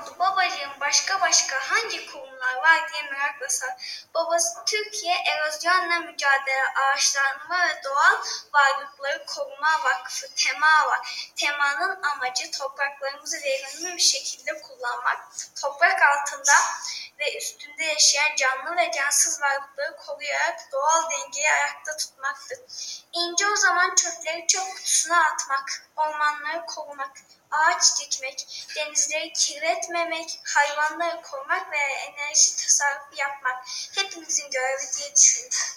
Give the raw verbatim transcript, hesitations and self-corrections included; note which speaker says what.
Speaker 1: oldu babacığım, başka başka hangi kurumlar var diye merakla sor. Babası Türkiye Erozyonla Mücadele Ağaçlanma ve Doğal Varlıkları Koruma Vakfı TEMA var. TEMA'nın amacı topraklarımızı verimli bir şekilde kullanmak, toprak altında ve üstünde yaşayan canlı ve cansız varlıkları koruyarak doğal dengeyi ayakta tutmaktır. İnce o zaman çöpleri çöp kutusuna atmak, ormanları korumak, ağaç dikmek, denizleri kirletmemek, hayvanları korumak ve enerji tasarrufu yapmak hepimizin görevi diye düşünüyorum.